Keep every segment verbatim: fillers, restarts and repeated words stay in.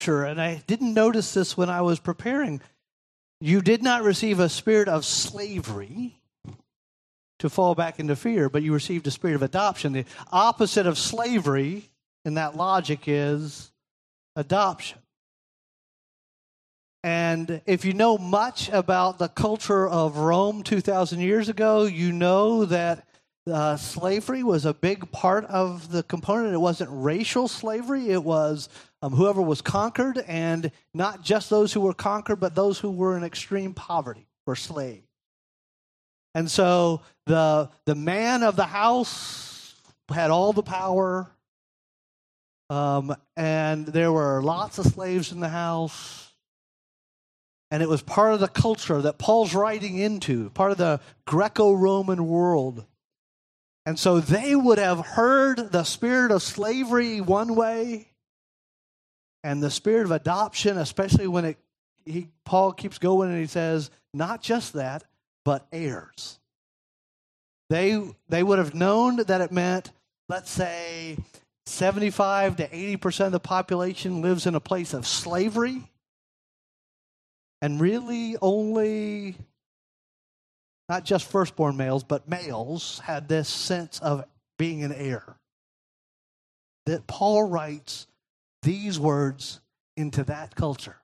Scripture, and I didn't notice this when I was preparing. You did not receive a spirit of slavery to fall back into fear, but you received a spirit of adoption. The opposite of slavery in that logic is adoption. And if you know much about the culture of Rome two thousand years ago, you know that uh, slavery was a big part of the component. It wasn't racial slavery. It was um, whoever was conquered, and not just those who were conquered, but those who were in extreme poverty were slaves. And so the the man of the house had all the power, um, and there were lots of slaves in the house. And it was part of the culture that Paul's writing into, part of the Greco-Roman world. And so they would have heard the spirit of slavery one way, and the spirit of adoption, especially when it he, Paul keeps going and he says, not just that, but heirs. They, they would have known that it meant, let's say, seventy-five to eighty percent of the population lives in a place of slavery. And really only, not just firstborn males, but males had this sense of being an heir. That Paul writes these words into that culture.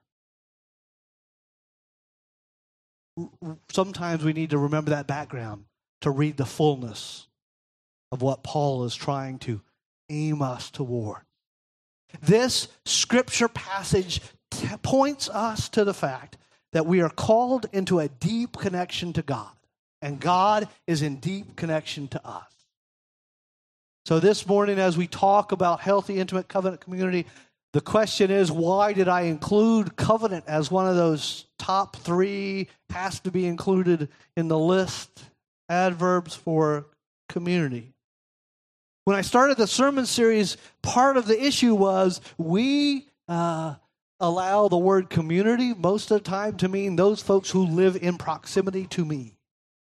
Sometimes we need to remember that background to read the fullness of what Paul is trying to aim us toward. This scripture passage t- points us to the fact that we are called into a deep connection to God, and God is in deep connection to us. So this morning, as we talk about healthy, intimate covenant community, the question is, why did I include covenant as one of those top three, has to be included in the list, adverbs for community? When I started the sermon series, part of the issue was we uh, allow the word community most of the time to mean those folks who live in proximity to me.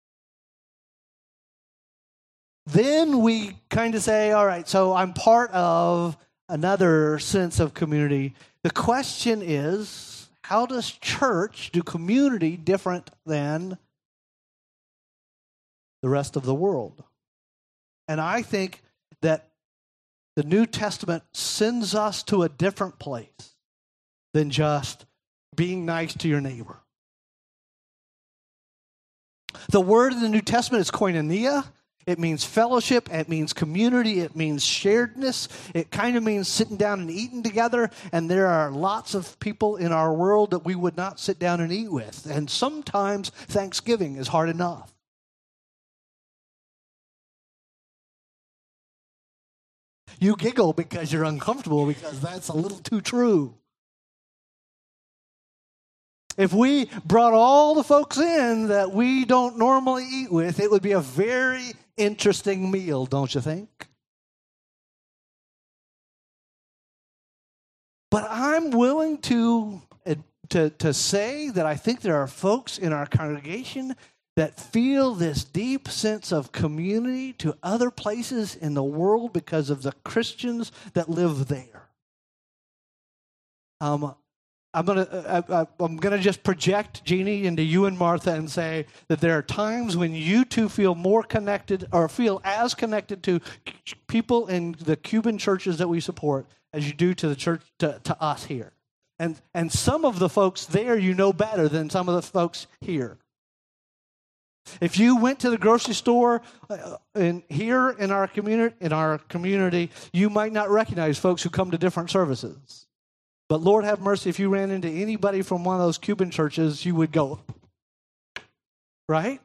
Then we kind of say, all right, so I'm part of another sense of community. The question is, how does church do community different than the rest of the world? And I think that the New Testament sends us to a different place than just being nice to your neighbor. The word in the New Testament is koinonia. It means fellowship. It means community. It means sharedness. It kind of means sitting down and eating together. And there are lots of people in our world that we would not sit down and eat with. And sometimes Thanksgiving is hard enough. You giggle because you're uncomfortable, because that's a little too true. If we brought all the folks in that we don't normally eat with, it would be a very interesting meal, don't you think? But I'm willing to, to, to say that I think there are folks in our congregation that feel this deep sense of community to other places in the world because of the Christians that live there. Um, I'm gonna I, I, I'm gonna just project Jeannie into you and Martha and say that there are times when you two feel more connected or feel as connected to people in the Cuban churches that we support as you do to the church to, to us here. And and some of the folks there you know better than some of the folks here. If you went to the grocery store uh, in here in our community, in our community, you might not recognize folks who come to different services. But Lord have mercy, if you ran into anybody from one of those Cuban churches, you would go, right?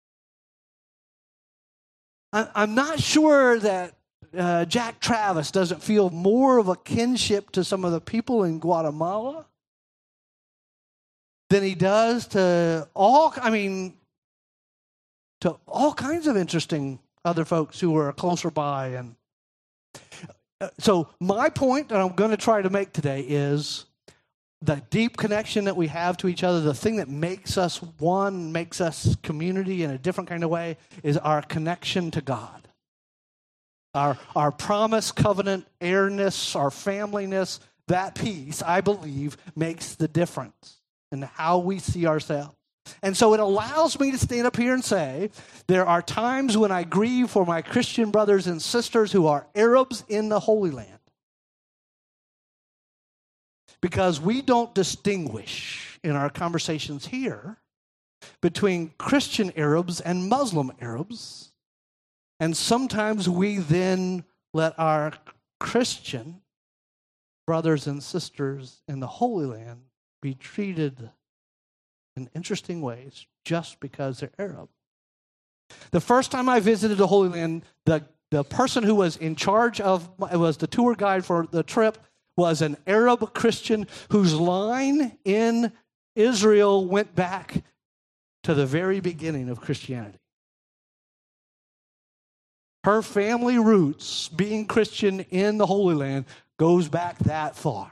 I, I'm not sure that uh, Jack Travis doesn't feel more of a kinship to some of the people in Guatemala than he does to all, I mean, to all kinds of interesting other folks who are closer by. And so my point that I'm going to try to make today is the deep connection that we have to each other, the thing that makes us one, makes us community in a different kind of way, is our connection to God. Our, our promise, covenant, heirness, our familyness, that piece, I believe, makes the difference in how we see ourselves. And so it allows me to stand up here and say, there are times when I grieve for my Christian brothers and sisters who are Arabs in the Holy Land. Because we don't distinguish in our conversations here between Christian Arabs and Muslim Arabs. And sometimes we then let our Christian brothers and sisters in the Holy Land be treated in interesting ways just because they're Arab. The first time I visited the Holy Land, the, the person who was in charge of, it was the tour guide for the trip, was an Arab Christian whose line in Israel went back to the very beginning of Christianity. Her family roots, being Christian in the Holy Land, goes back that far.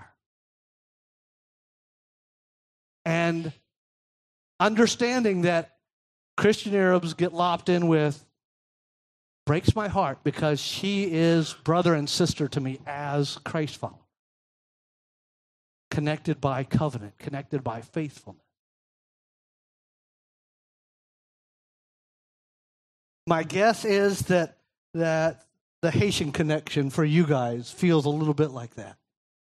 And understanding that Christian Arabs get lopped in with breaks my heart, because she is brother and sister to me as Christ follower. Connected by covenant, connected by faithfulness. My guess is that that the Haitian connection for you guys feels a little bit like that.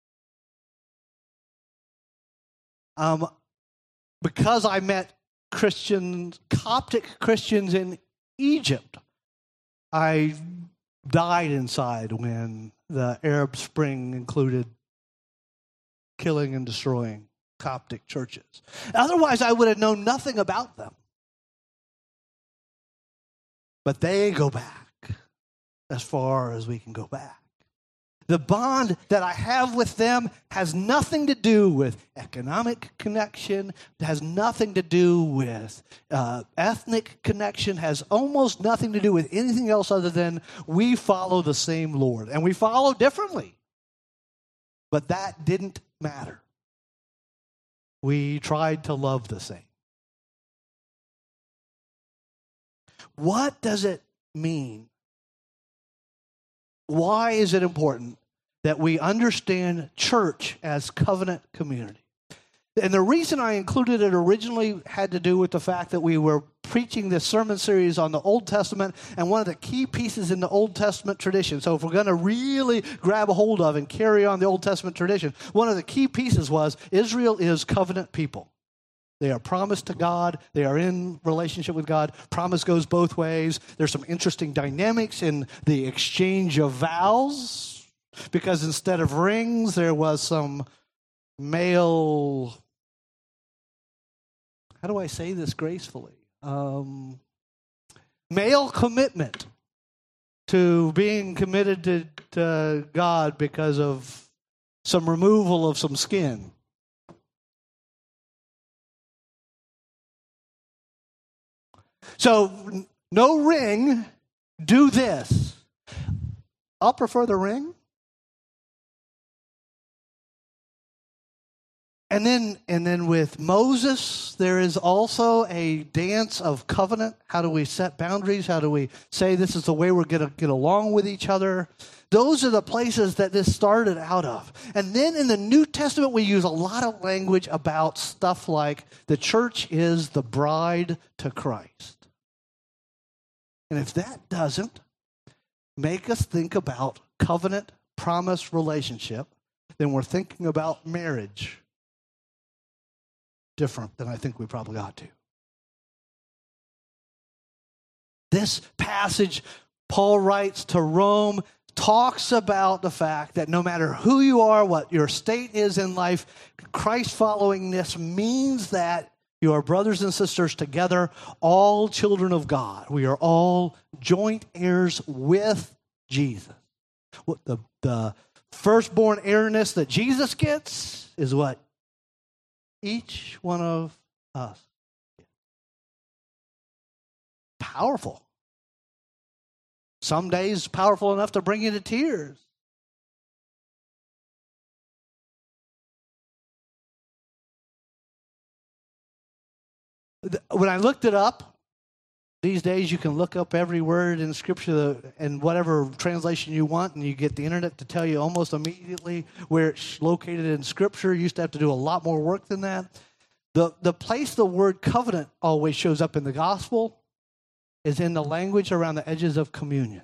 Um, because I met Christians, Coptic Christians in Egypt, I died inside when the Arab Spring included killing and destroying Coptic churches. Otherwise, I would have known nothing about them. But they go back as far as we can go back. The bond that I have with them has nothing to do with economic connection, has nothing to do with uh, ethnic connection, has almost nothing to do with anything else other than we follow the same Lord. And we follow differently. But that didn't matter. We tried to love the same. What does it mean? Why is it important that we understand church as covenant community? And the reason I included it originally had to do with the fact that we were preaching this sermon series on the Old Testament, and one of the key pieces in the Old Testament tradition. So if we're going to really grab a hold of and carry on the Old Testament tradition, one of the key pieces was Israel is covenant people. They are promised to God. They are in relationship with God. Promise goes both ways. There's some interesting dynamics in the exchange of vows, because instead of rings, there was some male, how do I say this gracefully? Um, male commitment to being committed to, to God because of some removal of some skin. So, no ring, do this. I'll prefer the ring. And then, and then with Moses, there is also a dance of covenant. How do we set boundaries? How do we say this is the way we're going to get along with each other? Those are the places that this started out of. And then in the New Testament, we use a lot of language about stuff like the church is the bride to Christ. And if that doesn't make us think about covenant, promise, relationship, then we're thinking about marriage different than I think we probably ought to. This passage, Paul writes to Rome, talks about the fact that no matter who you are, what your state is in life, Christ followingness means that you are brothers and sisters together, all children of God. We are all joint heirs with Jesus. What the, the firstborn heirness that Jesus gets is what each one of us gets. Powerful. Some days powerful enough to bring you to tears. When I looked it up, These days, you can look up every word in Scripture in whatever translation you want, and you get the internet to tell you almost immediately where it's located in Scripture. You used to have to do a lot more work than that. The, the place the word covenant always shows up in the gospel is in the language around the edges of communion.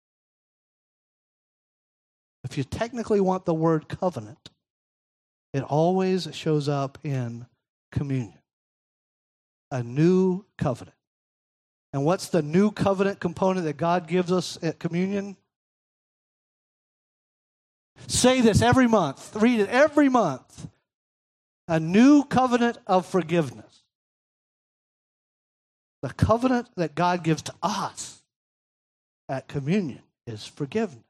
If you technically want the word covenant, it always shows up in communion. A new covenant. And what's the new covenant component that God gives us at communion? Say this every month. Read it every month. A new covenant of forgiveness. The covenant that God gives to us at communion is forgiveness.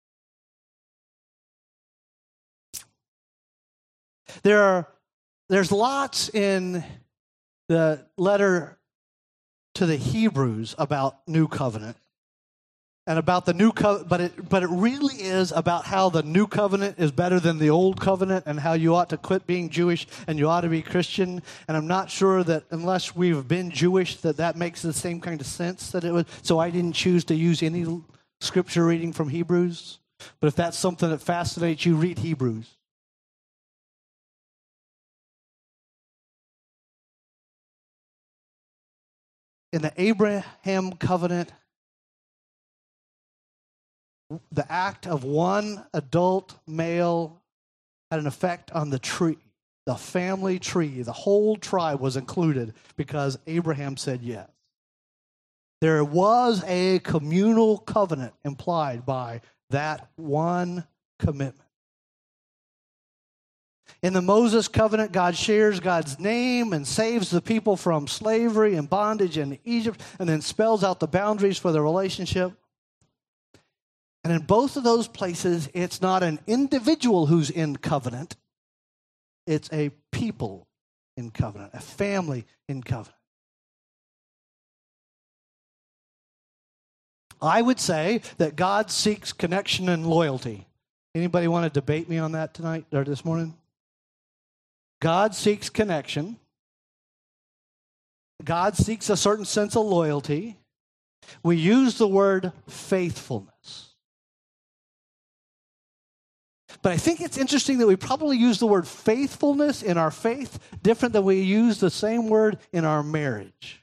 There are, there's lots in the letter to the Hebrews about new covenant and about the new covenant, but it, but it really is about how the new covenant is better than the old covenant and how you ought to quit being Jewish and you ought to be Christian. And I'm not sure that unless we've been Jewish that that makes the same kind of sense that it would. So I didn't choose to use any scripture reading from Hebrews. But if that's something that fascinates you, read Hebrews. In the Abraham covenant, the act of one adult male had an effect on the tree, the family tree. The whole tribe was included because Abraham said yes. There was a communal covenant implied by that one commitment. In the Moses covenant, God shares God's name and saves the people from slavery and bondage in Egypt and then spells out the boundaries for the relationship. And in both of those places, it's not an individual who's in covenant. It's a people in covenant, a family in covenant. I would say that God seeks connection and loyalty. Anybody want to debate me on that tonight or this morning? God seeks connection. God seeks a certain sense of loyalty. We use the word faithfulness. But I think it's interesting that we probably use the word faithfulness in our faith different than we use the same word in our marriage.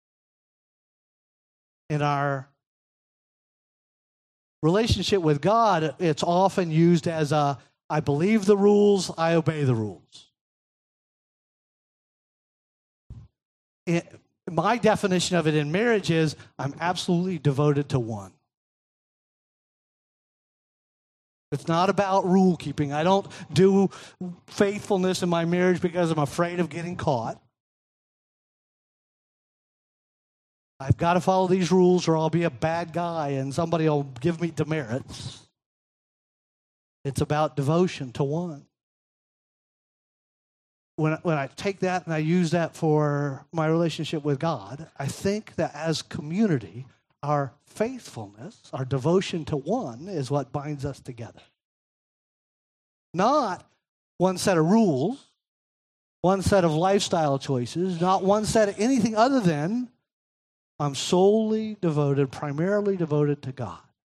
In our relationship with God, it's often used as a, I believe the rules, I obey the rules. It, my definition of it in marriage is I'm absolutely devoted to one. It's not about rule keeping. I don't do faithfulness in my marriage because I'm afraid of getting caught. I've got to follow these rules or I'll be a bad guy and somebody will give me demerits. It's about devotion to one. When, when I take that and I use that for my relationship with God, I think that as community, our faithfulness, our devotion to one is what binds us together. Not one set of rules, one set of lifestyle choices, not one set of anything other than I'm solely devoted, primarily devoted to God.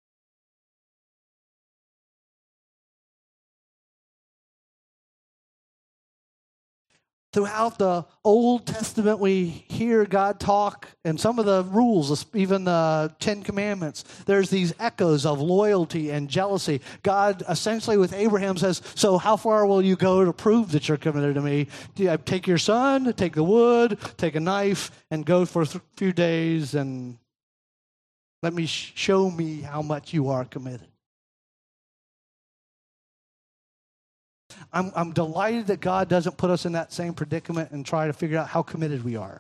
Throughout the Old Testament, we hear God talk, and some of the rules, even the Ten Commandments, there's these echoes of loyalty and jealousy. God essentially with Abraham says, so how far will you go to prove that you're committed to me? Take your son, take the wood, take a knife, and go for a few days, and let me sh- show me how much you are committed. I'm, I'm delighted that God doesn't put us in that same predicament and try to figure out how committed we are.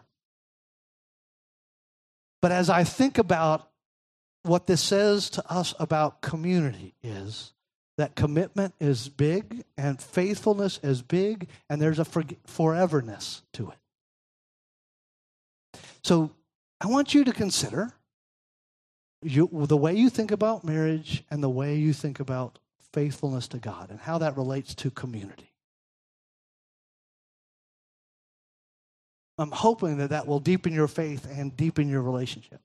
But as I think about what this says to us about community is that commitment is big and faithfulness is big and there's a for- foreverness to it. So I want you to consider you, the way you think about marriage and the way you think about faithfulness to God and how that relates to community. I'm hoping that that will deepen your faith and deepen your relationship.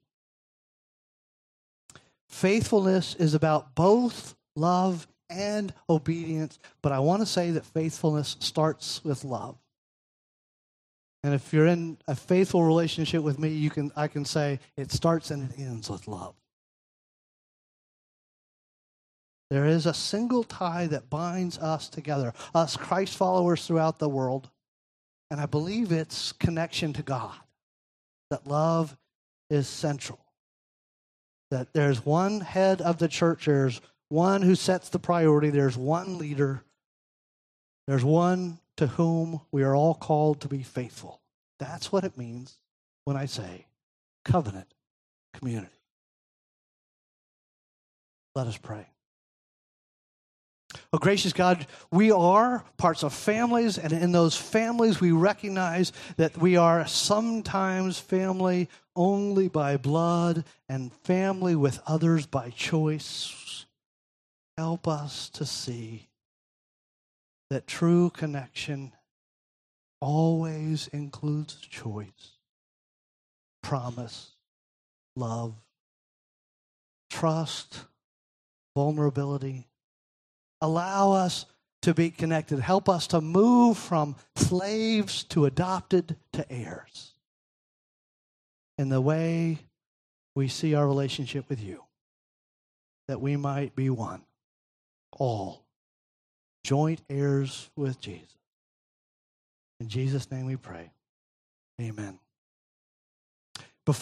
Faithfulness is about both love and obedience, but I want to say that faithfulness starts with love. And if you're in a faithful relationship with me, you can I can say it starts and it ends with love. There is a single tie that binds us together, us Christ followers throughout the world, and I believe it's connection to God, that love is central, that there's one head of the church, there's one who sets the priority, there's one leader, there's one to whom we are all called to be faithful. That's what it means when I say covenant community. Let us pray. Oh, gracious God, we are parts of families, and in those families we recognize that we are sometimes family only by blood and family with others by choice. Help us to see that true connection always includes choice, promise, love, trust, vulnerability. Allow us to be connected. Help us to move from slaves to adopted to heirs in the way we see our relationship with you, that we might be one, all joint heirs with Jesus. In Jesus' name we pray. Amen.